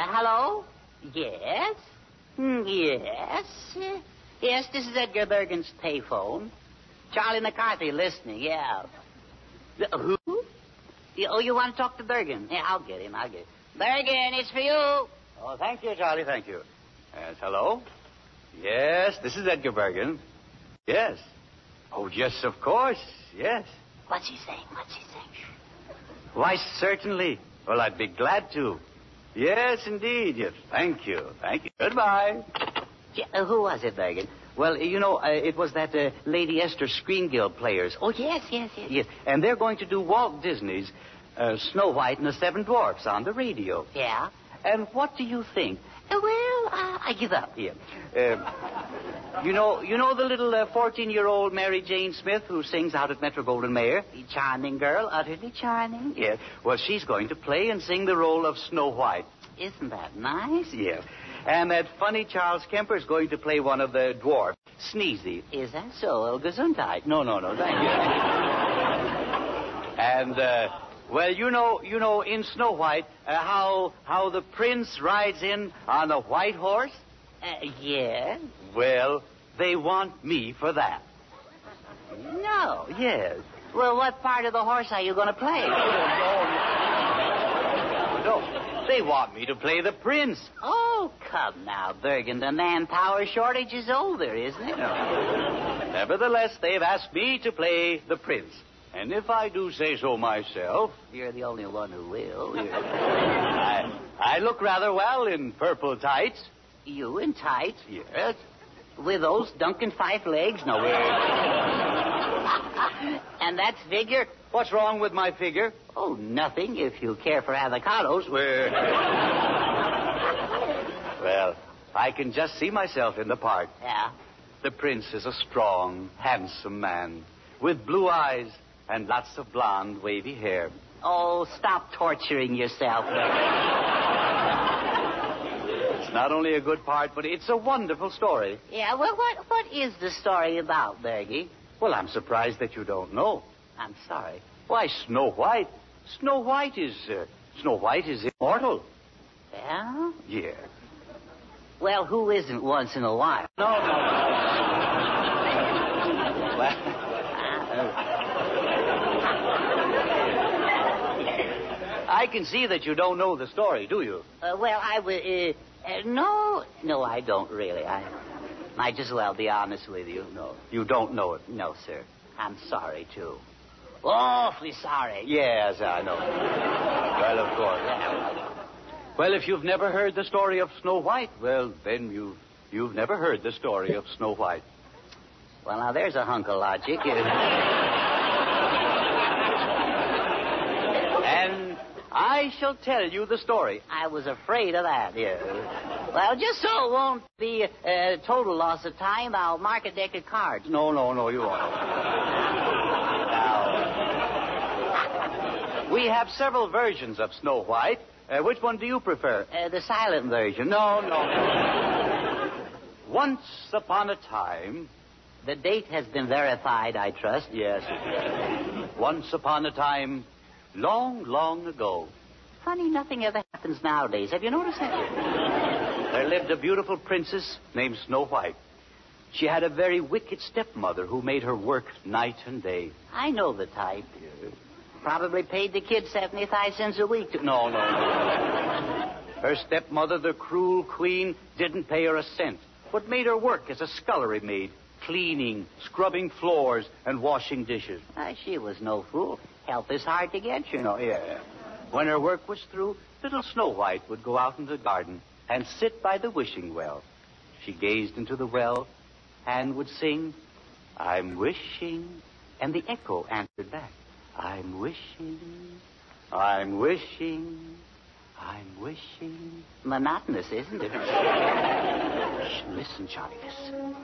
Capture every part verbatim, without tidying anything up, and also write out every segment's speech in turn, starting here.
hello? Yes? Mm, yes? Uh, yes, this is Edgar Bergen's payphone. Charlie McCarthy listening, yeah. Uh, who? You, oh, you want to talk to Bergen? Yeah, I'll get him, I'll get him. Bergen, it's for you. Oh, thank you, Charlie, thank you. Yes, hello? Yes, this is Edgar Bergen. Yes. Oh, yes, of course, yes. What's he saying? What's he saying? Why, certainly. Well, I'd be glad to. Yes, indeed. Yes, thank you. Thank you. Goodbye. Yeah, uh, who was it, Bergen? Well, you know, uh, it was that uh, Lady Esther Screen Guild players. Oh, yes, yes, yes. Yes, and they're going to do Walt Disney's uh, Snow White and the Seven Dwarfs on the radio. Yeah? And what do you think? Uh, well, uh, I give up. Yeah. Uh, you know, you know the little uh, fourteen-year-old Mary Jane Smith who sings out at Metro Goldwyn Mayer? Charming girl, utterly charming. Yeah. Well, she's going to play and sing the role of Snow White. Isn't that nice? Yes. And that funny Charles Kemper is going to play one of the dwarfs, Sneezy. Is that so? Oh, Gesundheit. No, no, no, thank you. And, uh, well, you know, you know, in Snow White, uh, how how the prince rides in on a white horse? Uh, yeah? Well, they want me for that. No. Yes. Well, what part of the horse are you going to play? No, no. They want me to play the prince. Oh, come now, Bergen. The manpower shortage is over, isn't it? No. Nevertheless, they've asked me to play the prince. And if I do say so myself... You're the only one who will. I, I look rather well in purple tights. You in tights? Yes. With those Duncan Fife legs? No, we're... And that figure? What's wrong with my figure? Oh, nothing. If you care for avocados, we're... Well, I can just see myself in the part. Yeah? The prince is a strong, handsome man with blue eyes and lots of blonde, wavy hair. Oh, stop torturing yourself. It's not only a good part, but it's a wonderful story. Yeah, well, what what is the story about, Bergie? Well, I'm surprised that you don't know. I'm sorry. Why, Snow White. Snow White is... Uh, Snow White is immortal. Yeah? Yeah. Well, who isn't once in a while? No, no, no. Well, I can see that you don't know the story, do you? Uh, well, I would... Uh, uh, no, no, I don't really. I might as well be honest with you. No, you don't know it. No, sir. I'm sorry, too. Awfully sorry. Yes, I know. Well, of course. Well, if you've never heard the story of Snow White, well, then you've, you've never heard the story of Snow White. Well, now, there's a hunk of logic. And I shall tell you the story. I was afraid of that. Yes. Well, just so it won't be a total loss of time, I'll mark a deck of cards. No, no, no, you won't. Now, we have several versions of Snow White. Uh, which one do you prefer? Uh, the silent version. No, no. Once upon a time... The date has been verified, I trust. Yes. Once upon a time, long, long ago. Funny, nothing ever happens nowadays. Have you noticed that? There lived a beautiful princess named Snow White. She had a very wicked stepmother who made her work night and day. I know the type. Yes. Probably paid the kid seventy-five cents a week to... No, no, no. Her stepmother, the cruel queen, didn't pay her a cent, but made her work as a scullery maid, cleaning, scrubbing floors, and washing dishes. Uh, she was no fool. Help is hard to get, you know. Yeah. When her work was through, little Snow White would go out in the garden and sit by the wishing well. She gazed into the well and would sing, "I'm wishing," and the echo answered back, "I'm wishing, I'm wishing, I'm wishing." Monotonous, isn't it? Shh, listen, Johnny, listen.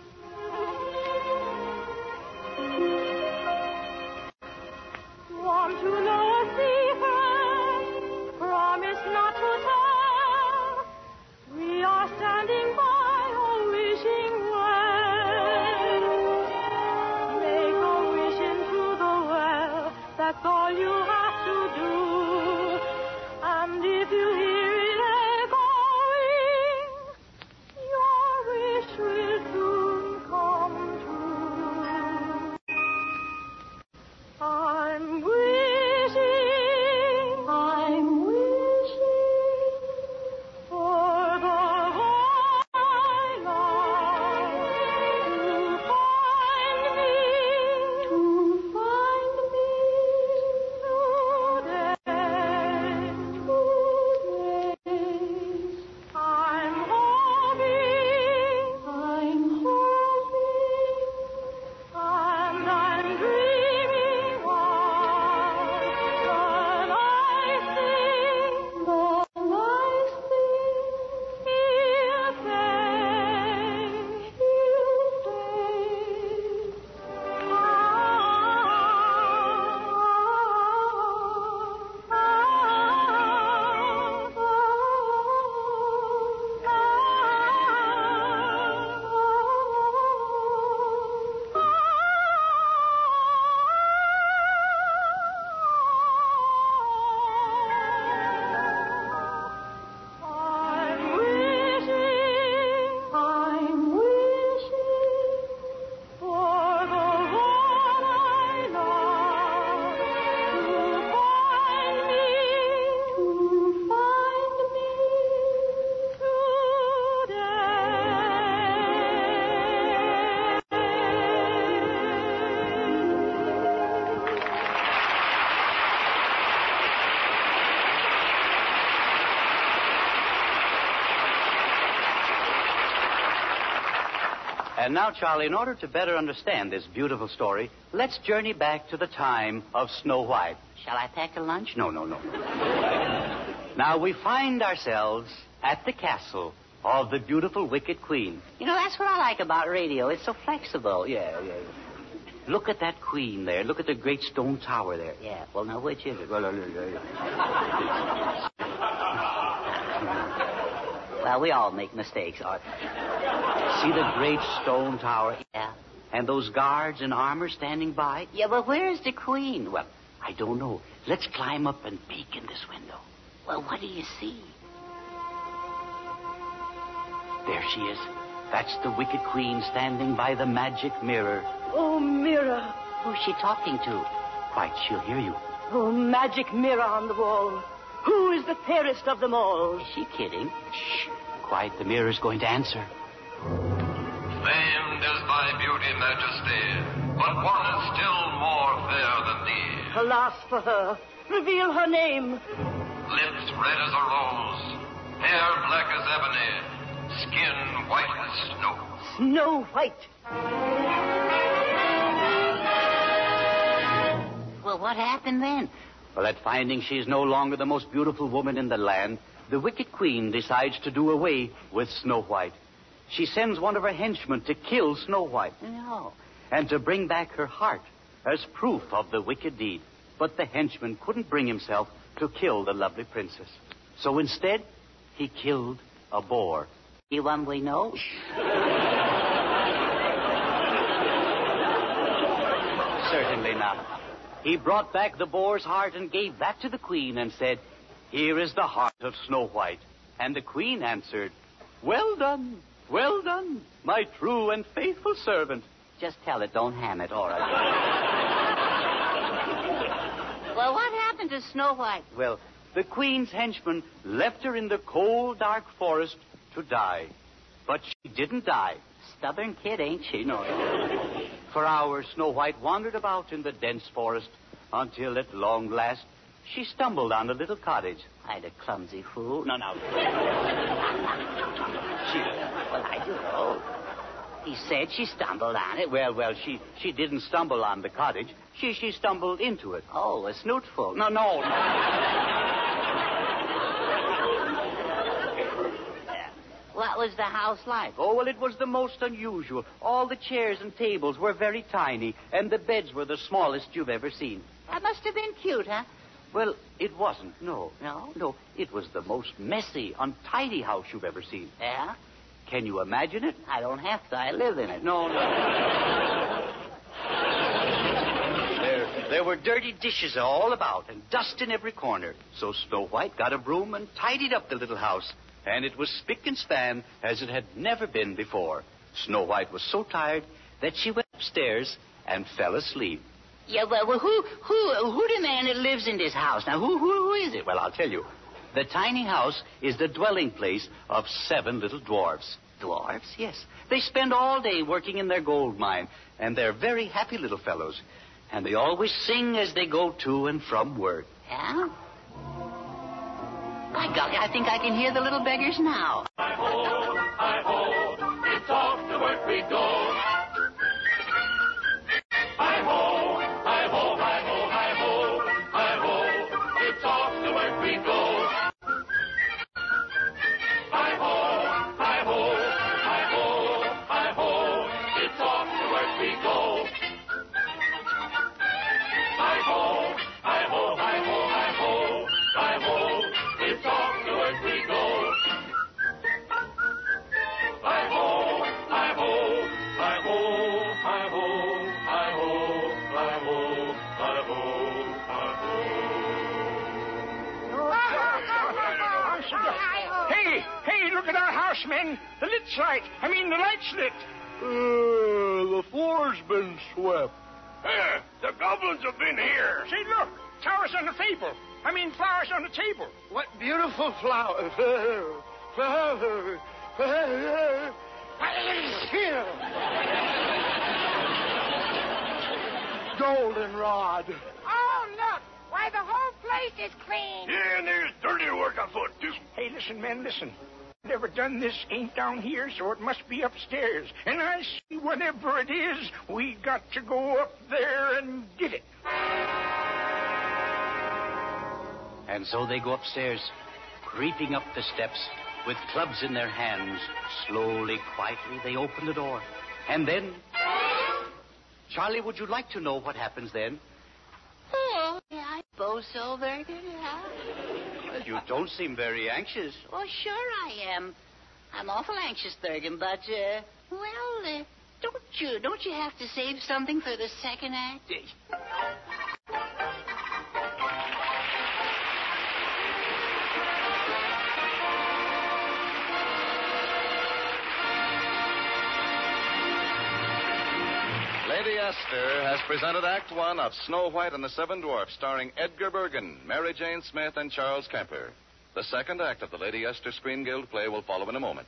Want to know a secret? Promise not to tell. We are standing by a wishing well. Make a wish into the well. That's all you have to do. And if you hear it echo And now, Charlie, in order to better understand this beautiful story, let's journey back to the time of Snow White. Shall I pack a lunch? No, no, no. Now, we find ourselves at the castle of the beautiful Wicked Queen. You know, that's what I like about radio. It's so flexible. Yeah, yeah. Look at that queen there. Look at the great stone tower there. Yeah, well, now, which is it? Well, well we all make mistakes, Art. See the great stone tower? Yeah. And those guards in armor standing by? Yeah, but where's the queen? Well, I don't know. Let's climb up and peek in this window. Well, what do you see? There she is. That's the Wicked Queen standing by the magic mirror. Oh, mirror. Who's she talking to? Quiet, she'll hear you. Oh, magic mirror on the wall. Who is the fairest of them all? Is she kidding? Shh. Quiet, the mirror's going to answer. Famed is thy beauty, majesty, but one is still more fair than thee. Alas for her. Reveal her name. Lips red as a rose, hair black as ebony, skin white as snow. Snow White. Well, what happened then? Well, at finding she's no longer the most beautiful woman in the land, the Wicked Queen decides to do away with Snow White. She sends one of her henchmen to kill Snow White. No. And to bring back her heart as proof of the wicked deed. But the henchman couldn't bring himself to kill the lovely princess. So instead, he killed a boar. The one we know? Certainly not. He brought back the boar's heart and gave that to the queen and said, "Here is the heart of Snow White." And the queen answered, "Well done, well done, my true and faithful servant." Just tell it, don't ham it, all right. Well, what happened to Snow White? Well, the queen's henchman left her in the cold, dark forest to die. But she didn't die. Stubborn kid, ain't she? No. For hours, Snow White wandered about in the dense forest until, at long last, she stumbled on a little cottage. I'd a clumsy fool. No, no. She... Well, I do know. He said she stumbled on it. Well, well, she, she didn't stumble on the cottage. She, she stumbled into it. Oh, a snootful. No, no, no. What was the house like? Oh, well, it was the most unusual. All the chairs and tables were very tiny, and the beds were the smallest you've ever seen. That must have been cute, huh? Well, it wasn't, no. No? No, it was the most messy, untidy house you've ever seen. Yeah? Can you imagine it? I don't have to. I live in it. No, no. there, there were dirty dishes all about and dust in every corner. So Snow White got a broom and tidied up the little house. And it was spick and span as it had never been before. Snow White was so tired that she went upstairs and fell asleep. Yeah, well, well who, who, who the man that lives in this house? Now, who, who, who is it? Well, I'll tell you. The tiny house is the dwelling place of seven little dwarfs. Dwarfs? Yes. They spend all day working in their gold mine, and they're very happy little fellows. And they always sing as they go to and from work. Yeah? By golly, I think I can hear the little beggars now. Hi-ho, hi-ho, it's off to work we go. Hi-ho, hi-ho, hi-ho, hi-ho, hi-ho, it's off to work we go. Hi-ho, hi-ho, hi-ho, hi-ho, it's off to work we go. Hi-ho, hi-ho, hi-ho, hi-ho, hi-ho, it's off to work we go. Hi-ho, hi-ho, hi-ho, hi-ho, hi-ho, hi-ho, hi-ho, hi-ho. Hey, hey, look at our house, men. The lit's light. I mean, the light's lit. Uh, the floor's been swept. Hey, the goblins have been here. See, look, towers on the table. I mean, flowers on the table. What beautiful flowers. Flowers. Goldenrod. Oh, look. Why, the whole place is clean. Yeah, and there's dirty work afoot, too. Hey, listen, men, listen. Whatever done this ain't down here, so it must be upstairs. And I see whatever it is, we got to go up there and get it. And so they go upstairs, creeping up the steps, with clubs in their hands. Slowly, quietly, they open the door. And then... Charlie, would you like to know what happens then? Oh, yeah, I suppose so, Bergen. Yeah. Well, you don't seem very anxious. Oh, sure I am. I'm awful anxious, Bergen, but, uh, well, uh, don't you, don't you have to save something for the second act? Lady Esther has presented Act One of Snow White and the Seven Dwarfs, starring Edgar Bergen, Mary Jane Smith, and Charles Kemper. The second act of the Lady Esther Screen Guild play will follow in a moment.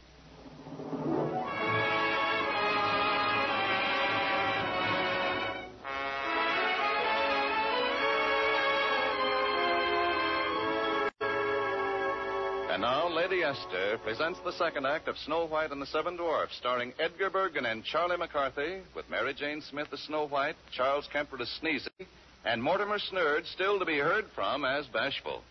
And now, Lady Esther presents the second act of Snow White and the Seven Dwarfs, starring Edgar Bergen and Charlie McCarthy, with Mary Jane Smith as Snow White, Charles Kemper as Sneezy, and Mortimer Snurd still to be heard from as Bashful.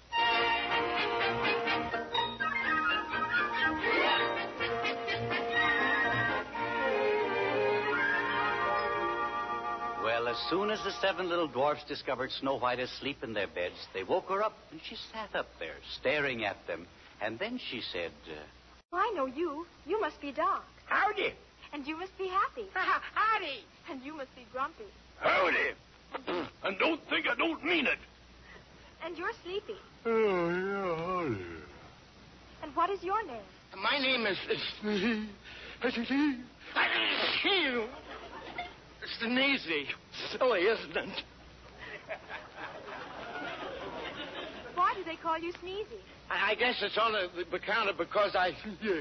Well, as soon as the seven little dwarfs discovered Snow White asleep in their beds, they woke her up, and she sat up there, staring at them. And then she said, uh, Well, I know you. You must be Doc. Howdy. And you must be happy. Howdy. And you must be grumpy. Howdy. And don't think I don't mean it. And you're sleepy. Oh, yeah, howdy. And what is your name? My name is... Sneezy. Silly, isn't it? Why do they call you Sneezy? I I guess it's on account of because I...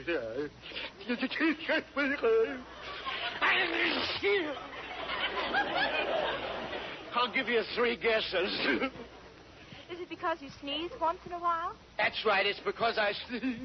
I'll give you three guesses. Is it because you sneeze once in a while? That's right. It's because I...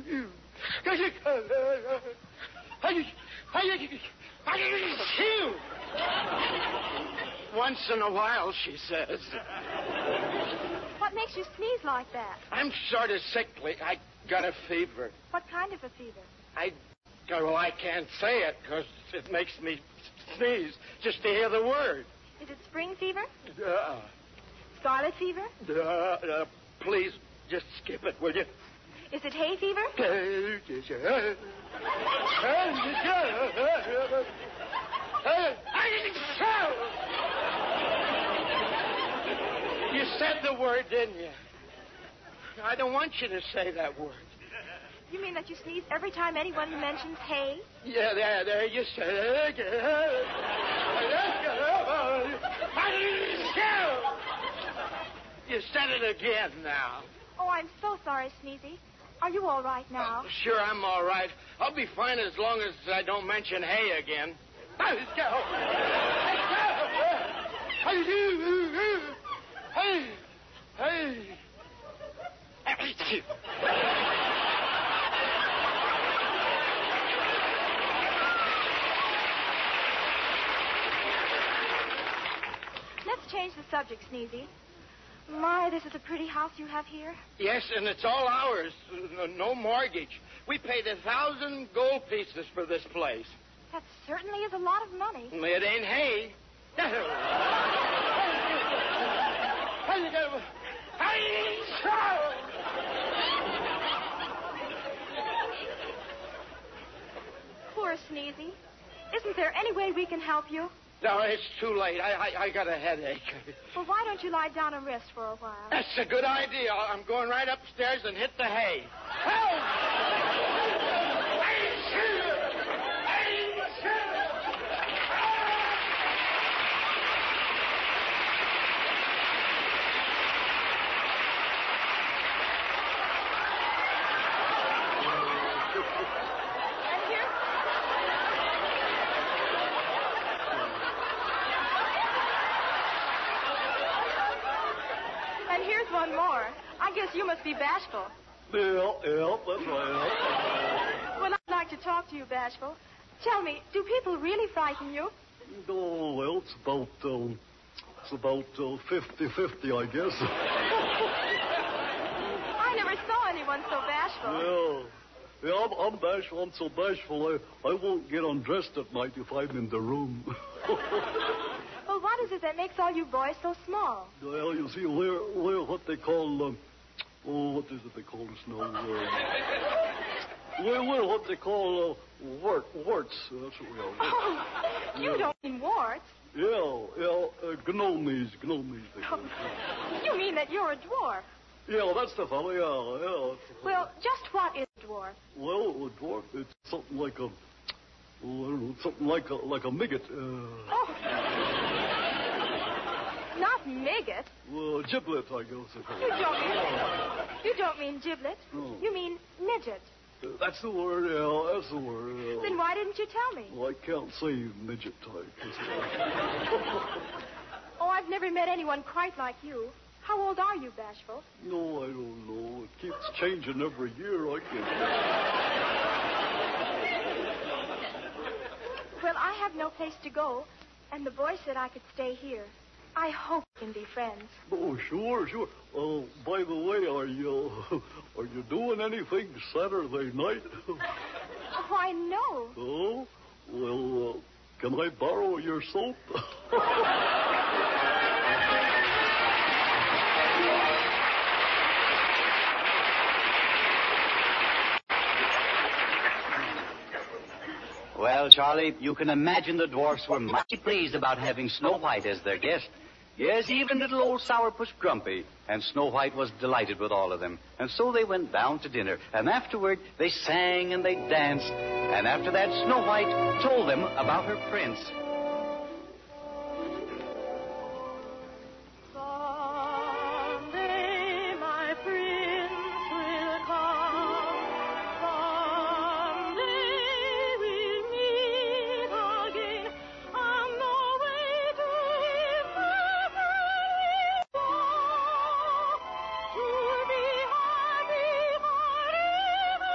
Once in a while, she says. What makes you sneeze like that? I'm sort of sickly. I got a fever. What kind of a fever? I... Well, I can't say it because it makes me sneeze just to hear the word. Is it spring fever? Uh, Scarlet fever? uh, uh, please, just skip it, will you? Is it hay fever? You said the word, didn't you? I don't want you to say that word. You mean that you sneeze every time anyone mentions hay? Yeah, there, there, you said it. You said it again now. Oh, I'm so sorry, Sneezy. Are you all right now? Uh, sure, I'm all right. I'll be fine as long as I don't mention hay again. Let's go. Let's go. Hey, hey. Let's change the subject, Sneezy. My, this is a pretty house you have here. Yes, and it's all ours. No mortgage. We paid a thousand gold pieces for this place. That certainly is a lot of money. It ain't hay. Poor Sneezy. Isn't there any way we can help you? No, it's too late. I, I I got a headache. Well, why don't you lie down and rest for a while? That's a good idea. I'm going right upstairs and hit the hay. And here... And here's one more. I guess you must be bashful. Yeah, yeah, that's right. Well, I'd like to talk to you, Bashful. Tell me, do people really frighten you? Oh, well, it's about, um, it's about uh, fifty-fifty, I guess. I never saw anyone so bashful. Yeah. Yeah, I'm, I'm bashful. I'm so bashful, I, I won't get undressed at night if I'm in the room. Well, what is it that makes all you boys so small? Well, you see, we're, we're what they call, um, oh, what is it they call us now? Uh, we're, we're what they call uh, wart, warts. That's what we are. Oh, you Yeah. don't mean warts. Yeah, yeah, uh, gnomies, gnomies. They call us. You mean that you're a dwarf. Yeah, that's the fellow, yeah, yeah. That's the fellow. Well, just what is a dwarf? Well, a dwarf, it's something like a, oh, I don't know, something like a, like a midget. Uh, Oh. Not maggot. well, giblet, I guess. they call You it. don't mean, you don't mean giblet. No. You mean midget. Uh, That's the word, yeah, that's the word. Yeah. Then why didn't you tell me? Well, I can't say midget type. Oh, I've never met anyone quite like you. How old are you, Bashful? No, I don't know. It keeps changing every year. I can't. Well, I have no place to go, and the boy said I could stay here. I hope we can be friends. Oh, sure, sure. Oh, by the way, are you are you doing anything Saturday night? Why, no. Oh, well, uh, can I borrow your soap? Well, Charlie, you can imagine the dwarfs were mighty pleased about having Snow White as their guest. Yes, even little old Sourpuss Grumpy. And Snow White was delighted with all of them. And so they went down to dinner. And afterward, they sang and they danced. And after that, Snow White told them about her prince. Someday my prince will come. Someday we'll meet again. On the way to his heavenly walk. To be happy forever,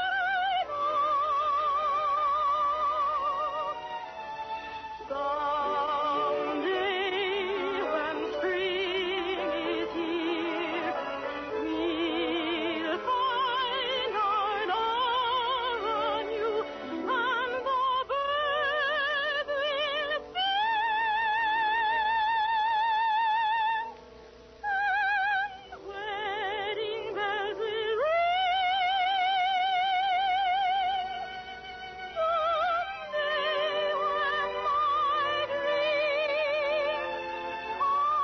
I know. Someday when spring is here, we'll find our love anew, and the birds will sing, and wedding bells will ring. Someday when my dreams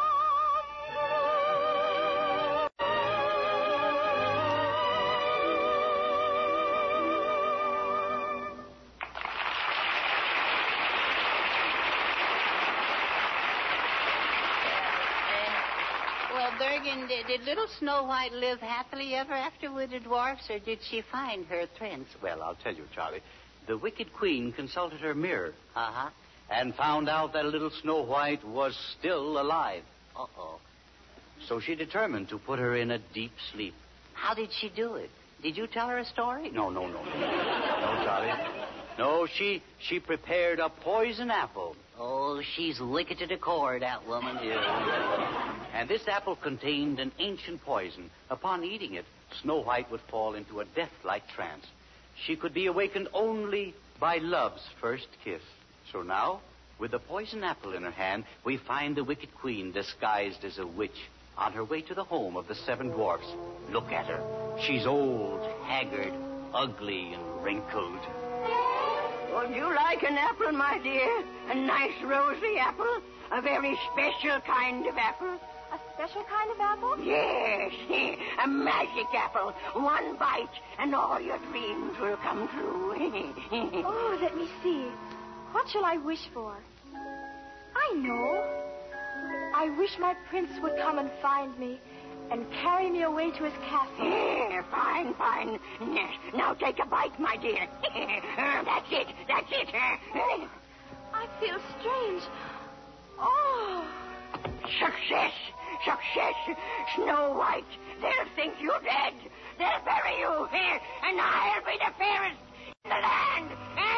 Well, Bergen, did, did little Snow White live happily ever after with the dwarfs, or did she find her prince? Well, I'll tell you, Charlie. The wicked queen consulted her mirror Uh-huh. and found out that little Snow White was still alive. Uh-oh. So she determined to put her in a deep sleep. How did she do it? Did you tell her a story? No, no, no. No, Charlie. No, she she prepared a poison apple. Oh, she's wicked to the core, that woman. And this apple contained an ancient poison. Upon eating it, Snow White would fall into a death-like trance. She could be awakened only by love's first kiss. So now, with the poison apple in her hand, we find the wicked queen disguised as a witch on her way to the home of the seven dwarfs. Look at her. She's old, haggard, ugly, and wrinkled. Would you like an apple, my dear? A nice rosy apple? A very special kind of apple? A special kind of apple? Yes, a magic apple. One bite, and all your dreams will come true. Oh, let me see. What shall I wish for? I know. I wish my prince would come and find me and carry me away to his castle. Yeah, fine, fine. Yes, now take a bite, my dear. That's it, that's it. I feel strange. Oh. Success. success. Snow White, they'll think you're dead. They'll bury you here, and I'll be the fairest in the land.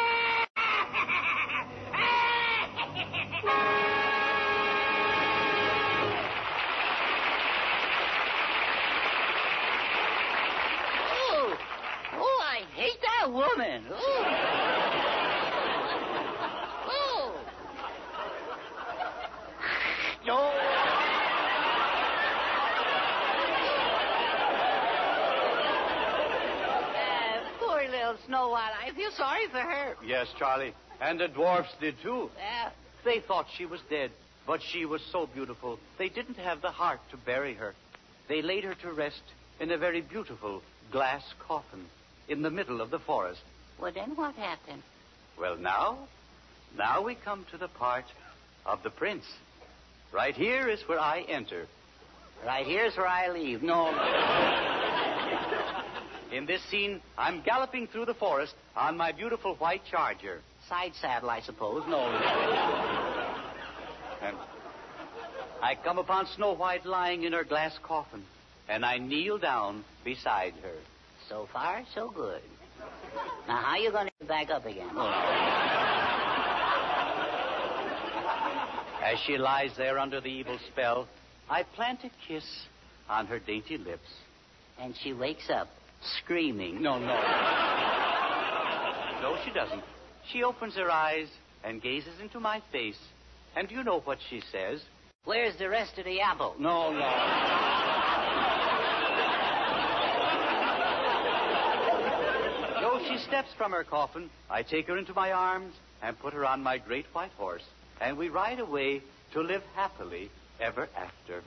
Oh, oh, I hate that woman. Oh. Oh. No. Snow White. I feel sorry for her. Yes, Charlie. And the dwarfs did, too. Yeah. They thought she was dead, but she was so beautiful, they didn't have the heart to bury her. They laid her to rest in a very beautiful glass coffin in the middle of the forest. Well, then what happened? Well, now, now we come to the part of the prince. Right here is where I enter. Right here's where I leave. No. In this scene, I'm galloping through the forest on my beautiful white charger. Side saddle, I suppose. No. And I come upon Snow White lying in her glass coffin, and I kneel down beside her. So far, so good. Now, how you going to get back up again? As she lies there under the evil spell, I plant a kiss on her dainty lips. And she wakes up. Screaming. No, no. No, she doesn't. She opens her eyes and gazes into my face. And do you know what she says? Where's the rest of the apple? No, no. So she steps from her coffin. I take her into my arms and put her on my great white horse. And we ride away to live happily ever after.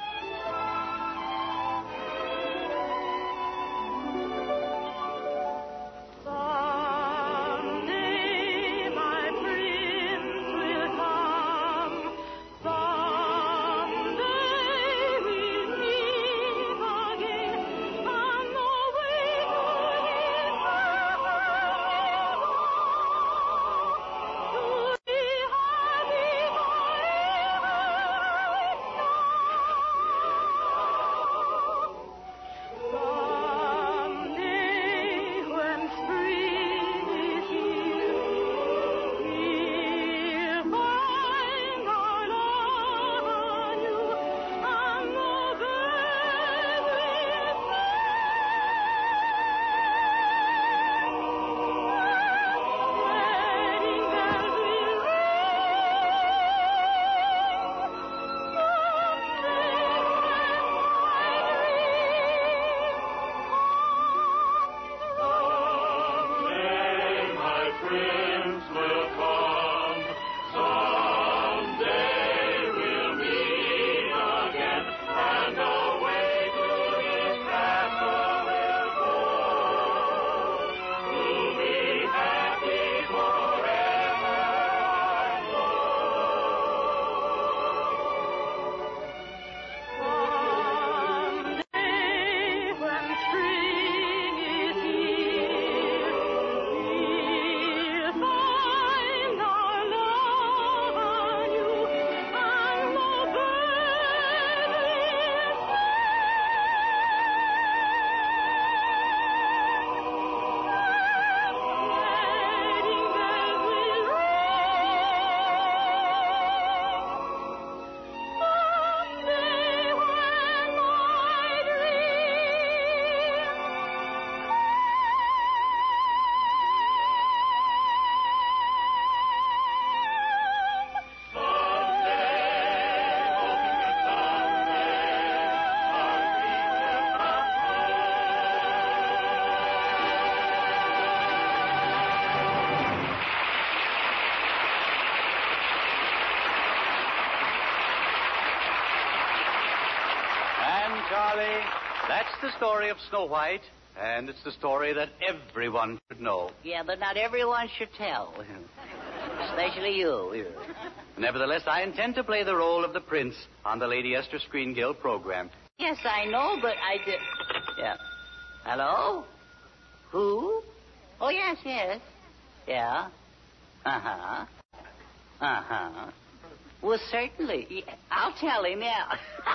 Charlie, that's the story of Snow White, and it's the story that everyone should know. Yeah, but not everyone should tell. Especially you. Nevertheless, I intend to play the role of the prince on the Lady Esther Screen Guild program. Yes, I know, but I did... Yeah. Hello? Who? Oh, yes, yes. Yeah. Uh-huh. Uh-huh. Well, certainly. Yeah, I'll tell him, yeah.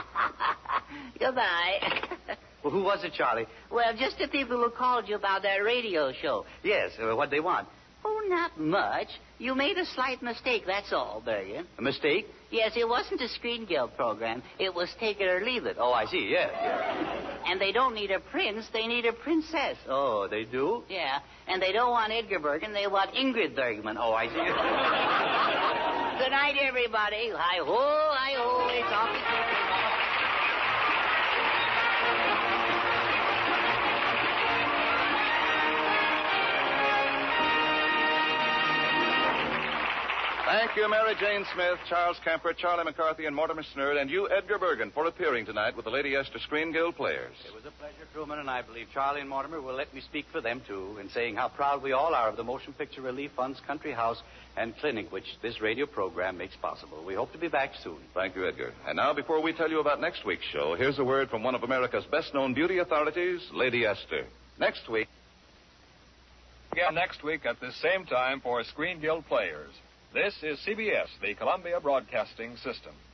Goodbye. Well, who was it, Charlie? Well, just the people who called you about that radio show. Yes, uh, what'd they want? Oh, not much. You made a slight mistake, that's all, Bergen. A mistake? Yes, it wasn't a Screen Guild program. It was Take It or Leave It. Oh, I see, yes. yes. And they don't need a prince, they need a princess. Oh, they do? Yeah, and they don't want Edgar Bergen, they want Ingrid Bergman. Oh, I see. Good night, everybody. Hi-ho, hi-ho. It's off. Thank you, Mary Jane Smith, Charles Kemper, Charlie McCarthy, and Mortimer Snerd, and you, Edgar Bergen, for appearing tonight with the Lady Esther Screen Guild Players. It was a pleasure, Truman, and I believe Charlie and Mortimer will let me speak for them, too, in saying how proud we all are of the Motion Picture Relief Fund's country house and clinic, which this radio program makes possible. We hope to be back soon. Thank you, Edgar. And now, before we tell you about next week's show, here's a word from one of America's best-known beauty authorities, Lady Esther. Next week... Again next week at this same time for Screen Guild Players. This is C B S, the Columbia Broadcasting System.